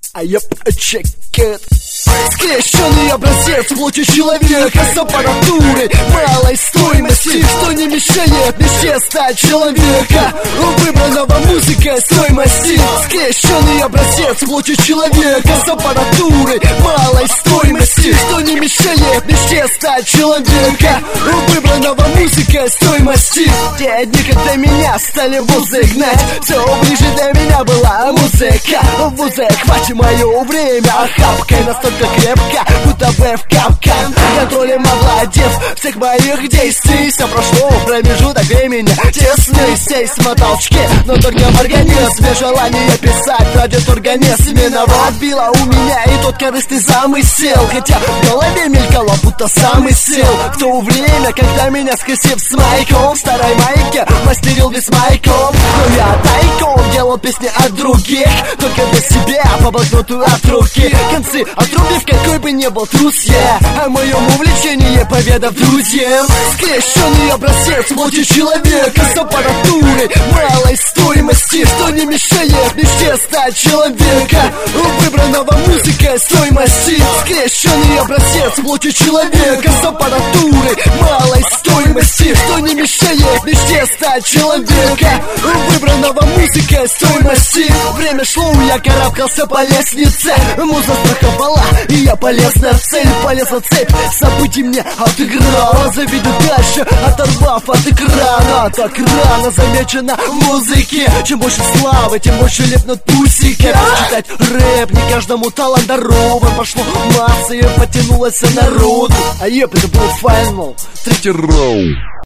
check it. Скрещенный образец плоти человека с аппаратурой малой стоимости, что не мешает мечте стать человека, выбранного музыкой стоимости. Скрещенный образец плоти человека с аппаратурой малой стоимости, что не мешает мечте стать человека, выбранного музыкой стоимости. Те дни, когда меня стали вузы гнать, все ближе для меня была музыка. Вузы, хватит мое время, охапкой настолько крепко, будто бы в капкан. Контролем овладев всех моих действий, все прошло в промежуток времени тесный сейсмотолчки, но только в организме желание писать ради организменного отбило у меня и тот корыстный замысел, хотя в голове мелькало, будто самый сел. В то время, когда меня скосив с майком в старой майке мастерил весь майком, но я тайком делал песни от других, только для себя, по блокноту от руки. Концы отрубив, какой бы ни был трус я, о моем увлечении поведав друзьям. Скрещенный образец плоти человека с аппаратурой малой стоимости, что не мешает мечте стать человека, выбранного музыкой стоимости. Скрещенный образец плоти человека с аппаратурой малой стоимости, что не мешает мечте стать человека, выбранного музыкой стоимости. Время шло, я карабкался по лестнице, муза страховала, и я полез на цель. Полез на цепь, событий мне отыграла, заведу дальше, оторвав от экрана. Так рано замечено в музыке, чем больше славы, тем больше лепнут пусики. Читать рэп не каждому талант дарован, пошло массы и потянулось народу. Это был Final, третий раунд.